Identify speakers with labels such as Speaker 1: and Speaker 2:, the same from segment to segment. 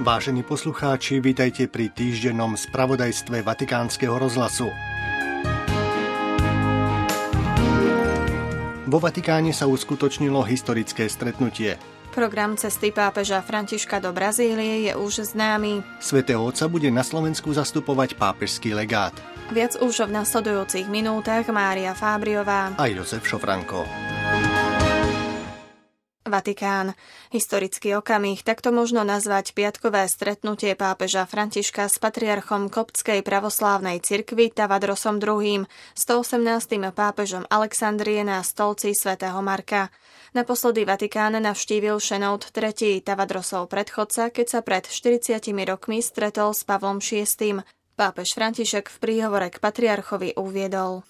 Speaker 1: Vážení poslucháči, vítajte pri týždennom spravodajstve Vatikánskeho rozhlasu. Vo Vatikáne sa uskutočnilo historické stretnutie.
Speaker 2: Program cesty pápeža Františka do Brazílie je už známy.
Speaker 1: Svätého Otca bude na Slovensku zastupovať pápežský legát.
Speaker 2: Viac už v nasledujúcich minútach Mária Fábriová
Speaker 1: A Jozef Šofranko.
Speaker 2: Vatikán. Historický okamih, takto možno nazvať piatkové stretnutie pápeža Františka s patriarchom Koptskej pravoslávnej cirkvi Tavadrosom II, 118. pápežom Alexandrie na stolci svätého Marka. Naposledy Vatikán navštívil Šenód III, Tavadrosov predchodca, keď sa pred 40 rokmi stretol s Pavlom VI. Pápež František v príhovore k patriarchovi uviedol: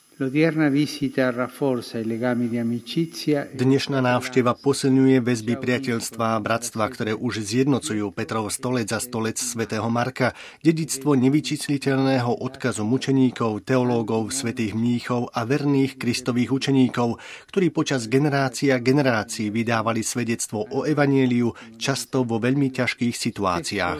Speaker 1: Dnešná návšteva posilňuje väzby priateľstva a bratstva, ktoré už zjednocujú Petrov stolec a stolec svätého Marka, dedičstvo nevyčísliteľného odkazu mučeníkov, teológov, svätých mníchov a verných Kristových učeníkov, ktorí počas generácií a generácií vydávali svedectvo o evanjeliu, často vo veľmi ťažkých situáciách.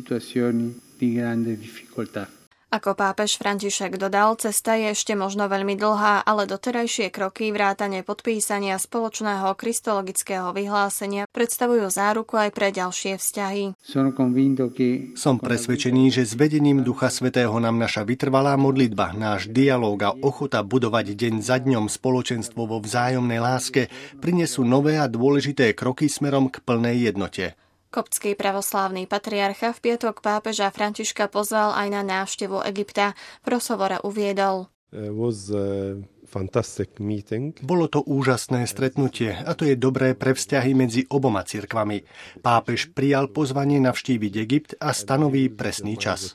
Speaker 2: Ako pápež František dodal, cesta je ešte možno veľmi dlhá, ale doterajšie kroky vrátane podpísania spoločného kristologického vyhlásenia predstavujú záruku aj pre ďalšie vzťahy.
Speaker 1: Som presvedčený, že s vedením Ducha Svätého nám naša vytrvalá modlitba, náš dialóg a ochota budovať deň za dňom spoločenstvo vo vzájomnej láske prinesú nové a dôležité kroky smerom k plnej jednote.
Speaker 2: Koptský pravoslávny patriarcha v piatok pápeža Františka pozval aj na návštevu Egypta. V rozhovore uviedol:
Speaker 1: Bolo to úžasné stretnutie a to je dobré pre vzťahy medzi oboma cirkvami. Pápež prijal pozvanie navštíviť Egypt a stanoví presný čas.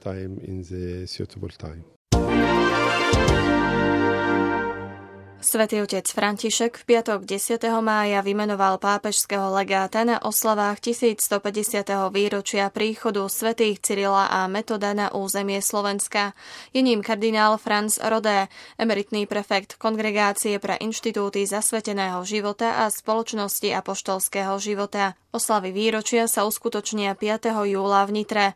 Speaker 2: Svätý otec František v piatok 10. mája vymenoval pápežského legáta na oslavách 1150. výročia príchodu svätých Cyrila a Metoda na územie Slovenska. Je ním kardinál Franz Rodé, emeritný prefekt Kongregácie pre inštitúty zasveteného života a spoločnosti apoštolského života. Oslavy výročia sa uskutočnia 5. júla v Nitre.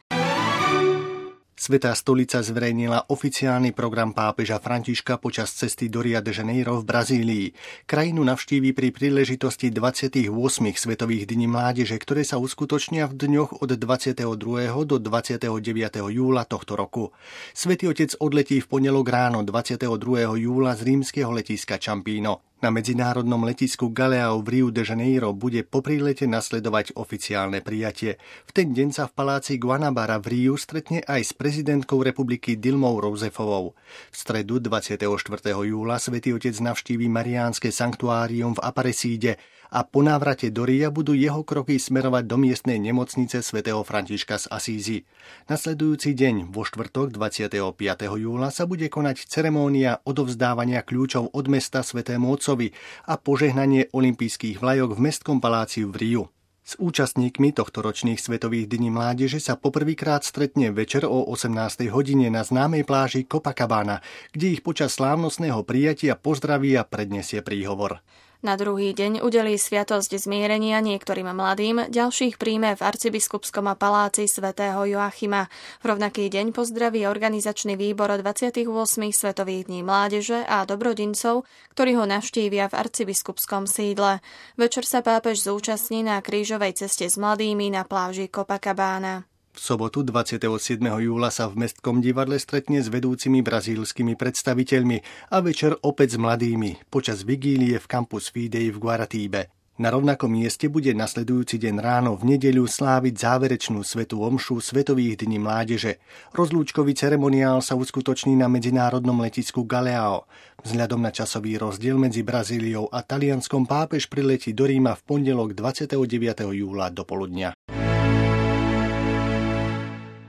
Speaker 1: Svätá stolica zverejnila oficiálny program pápeža Františka počas cesty do Ria de Janeiro v Brazílii. Krajinu navštíví pri príležitosti 28. Svetových dní mládeže, ktoré sa uskutočnia v dňoch od 22. do 29. júla tohto roku. Svätý otec odletí v pondelok ráno 22. júla z rímskeho letiska Ciampino. Na medzinárodnom letisku Galeão v Riu de Janeiro bude po prílete nasledovať oficiálne prijatie. V ten deň sa v paláci Guanabara v Riu stretne aj s prezidentkou republiky Dilmou Rouseffovou. V stredu 24. júla svätý otec navštíví Mariánske sanktuárium v Aparecíde a po návrate do Ria budú jeho kroky smerovať do miestnej nemocnice svätého Františka z Asízy. Nasledujúci deň, vo štvrtok 25. júla, sa bude konať ceremónia odovzdávania kľúčov od mesta svätému Otcovi a požehnanie olympijských vlajok v mestskom paláci v Riu. S účastníkmi tohto ročných Svetových dní mládeže sa poprvýkrát stretne večer o 18. hodine na známej pláži Copacabana, kde ich počas slávnostného prijatia pozdraví a predniesie príhovor.
Speaker 2: Na druhý deň udelí sviatosť zmierenia niektorým mladým, ďalších príjme v arcibiskupskom paláci svätého Joachima. V rovnaký deň pozdraví organizačný výbor 28. Svetových dní mládeže a dobrodincov, ktorí ho navštívia v arcibiskupskom sídle. Večer sa pápež zúčastní na krížovej ceste s mladými na pláži Copacabana.
Speaker 1: V sobotu 27. júla sa v Mestskom divadle stretne s vedúcimi brazílskymi predstaviteľmi a večer opäť s mladými počas vigílie v Campus Fidei v Guaratíbe. Na rovnakom mieste bude nasledujúci deň ráno v nedeľu sláviť záverečnú svätú omšu Svetových dní mládeže. Rozlúčkový ceremoniál sa uskutoční na medzinárodnom letisku Galeão. Vzhľadom na časový rozdiel medzi Brazíliou a Talianskom pápež priletí do Ríma v pondelok 29. júla do poludnia.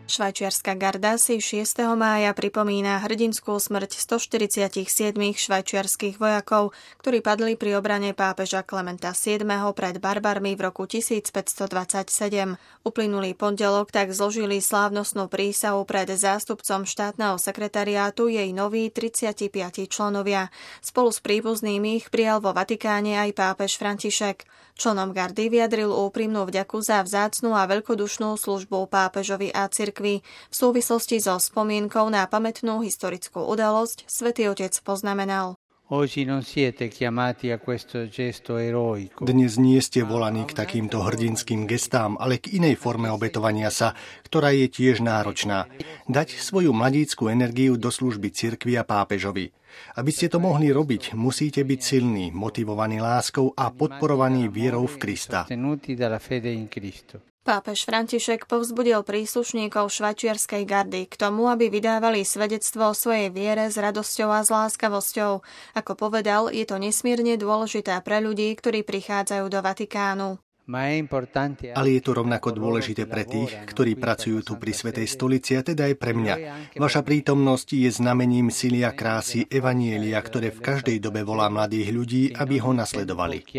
Speaker 2: Švajčiarska garda si 6. mája pripomína hrdinskú smrť 147 švajčiarskych vojakov, ktorí padli pri obrane pápeža Klementa VII pred barbarmi v roku 1527. Uplynulý pondelok tak zložili slávnostnú prísahu pred zástupcom štátneho sekretariátu jej noví 35 členovia. Spolu s príbuznými ich prijal vo Vatikáne aj pápež František. Členom gardy vyjadril úprimnú vďaku za vzácnu a veľkodušnú službu pápežovi a cirkvi. V súvislosti so spomienkou na pamätnú historickú udalosť Svätý Otec poznamenal:
Speaker 1: Dnes nie ste volaní k takýmto hrdinským gestám, ale k inej forme obetovania sa, ktorá je tiež náročná. Dať svoju mladícku energiu do služby cirkvi a pápežovi. Aby ste to mohli robiť, musíte byť silní, motivovaní láskou a podporovaní vierou v Krista.
Speaker 2: Pápež František povzbudil príslušníkov švajčiarskej gardy k tomu, aby vydávali svedectvo o svojej viere s radosťou a s láskavosťou. Ako povedal, je to nesmierne dôležité pre ľudí, ktorí prichádzajú do Vatikánu.
Speaker 1: Ale je to rovnako dôležité pre tých, ktorí pracujú tu pri Svätej stolici, a teda aj pre mňa. Vaša prítomnosť je znamením sily a krásy evanjelia, ktoré v každej dobe volá mladých ľudí, aby ho nasledovali.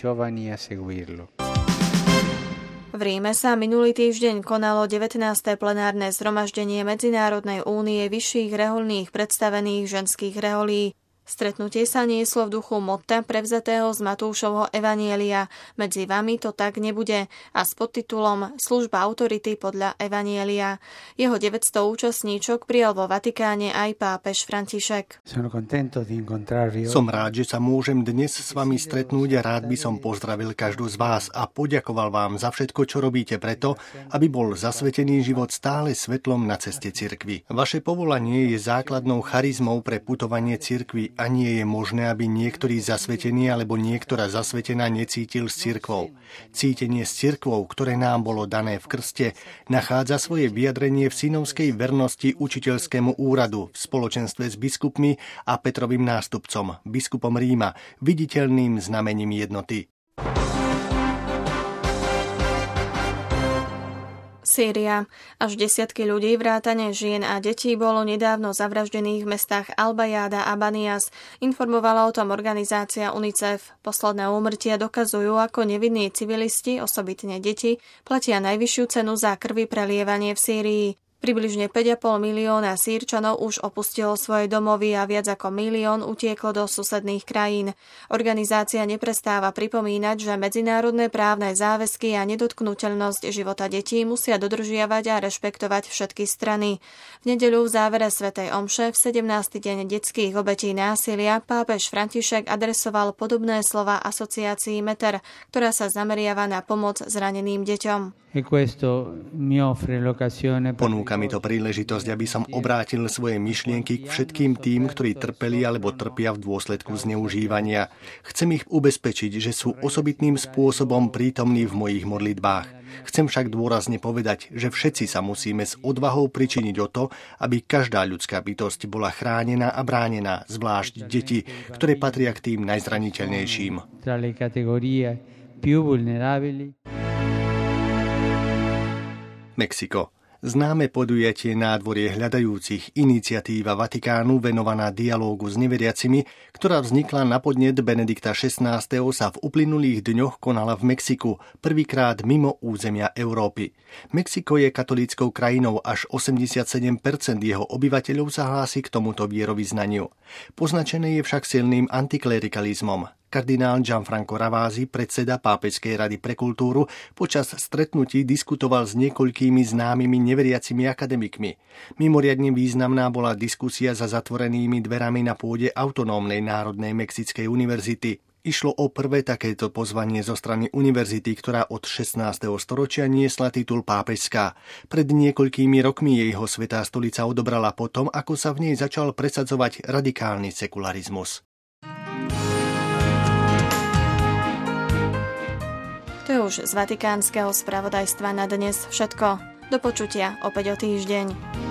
Speaker 2: V Ríme sa minulý týždeň konalo 19. plenárne zhromaždenie Medzinárodnej únie vyšších rehoľných predstavených ženských reholí. Stretnutie sa nieslo v duchu motta prevzatého z Matúšovho evanjelia Medzi vami to tak nebude a s podtitulom Služba autority podľa evanjelia. Jeho 900 účastníčok prijal vo Vatikáne aj pápež František.
Speaker 1: Som rád, že sa môžem dnes s vami stretnúť a rád by som pozdravil každú z vás a poďakoval vám za všetko, čo robíte preto, aby bol zasvetený život stále svetlom na ceste cirkvi. Vaše povolanie je základnou charizmou pre putovanie cirkvi a nie je možné, aby niektorý zasvetený alebo niektorá zasvetená necítil s cirkvou. Cítenie s cirkvou, ktoré nám bolo dané v krste, nachádza svoje vyjadrenie v synovskej vernosti učiteľskému úradu v spoločenstve s biskupmi a Petrovým nástupcom, biskupom Ríma, viditeľným znamením jednoty.
Speaker 2: Sýria. Až desiatky ľudí, vrátane žien a detí, bolo nedávno zavraždených v mestách Al-Bayada a Banias. Informovala o tom organizácia UNICEF. Posledné úmrtia dokazujú, ako nevinní civilisti, osobitne deti, platia najvyššiu cenu za krvi prelievanie v Sýrii. Približne 5,5 milióna Sýrčanov už opustilo svoje domovy a viac ako 1 milión utieklo do susedných krajín. Organizácia neprestáva pripomínať, že medzinárodné právne záväzky a nedotknuteľnosť života detí musia dodržiavať a rešpektovať všetky strany. V nedeľu v závere svätej omše v 17. deň detských obetí násilia pápež František adresoval podobné slova asociácii METER, ktorá sa zameriava na pomoc zraneným deťom.
Speaker 1: Ponúka mi to príležitosť, aby som obrátil svoje myšlienky k všetkým tým, ktorí trpeli alebo trpia v dôsledku zneužívania. Chcem ich ubezpečiť, že sú osobitným spôsobom prítomní v mojich modlitbách. Chcem však dôrazne povedať, že všetci sa musíme s odvahou pričiniť o to, aby každá ľudská bytosť bola chránená a bránená, zvlášť deti, ktoré patria k tým najzraniteľnejším. Mexiko. Známe podujatie Nádvorie hľadajúcich, iniciatíva Vatikánu venovaná dialógu s neveriacimi, ktorá vznikla na podnet Benedikta XVI. Sa v uplynulých dňoch konala v Mexiku, prvýkrát mimo územia Európy. Mexiko je katolíckou krajinou, až 87% jeho obyvateľov sa hlási k tomuto vierovyznaniu. Poznačené je však silným antiklerikalizmom. Kardinál Gianfranco Ravasi, predseda Pápežskej rady pre kultúru, počas stretnutí diskutoval s niekoľkými známymi neveriacimi akademikmi. Mimoriadne významná bola diskusia za zatvorenými dverami na pôde Autonómnej národnej Mexickej univerzity. Išlo o prvé takéto pozvanie zo strany univerzity, ktorá od 16. storočia niesla titul pápežská. Pred niekoľkými rokmi jej ho Svätá stolica odobrala potom, ako sa v nej začal presadzovať radikálny sekularizmus.
Speaker 2: To je už z Vatikánskeho spravodajstva na dnes všetko. Do počutia opäť o týždeň.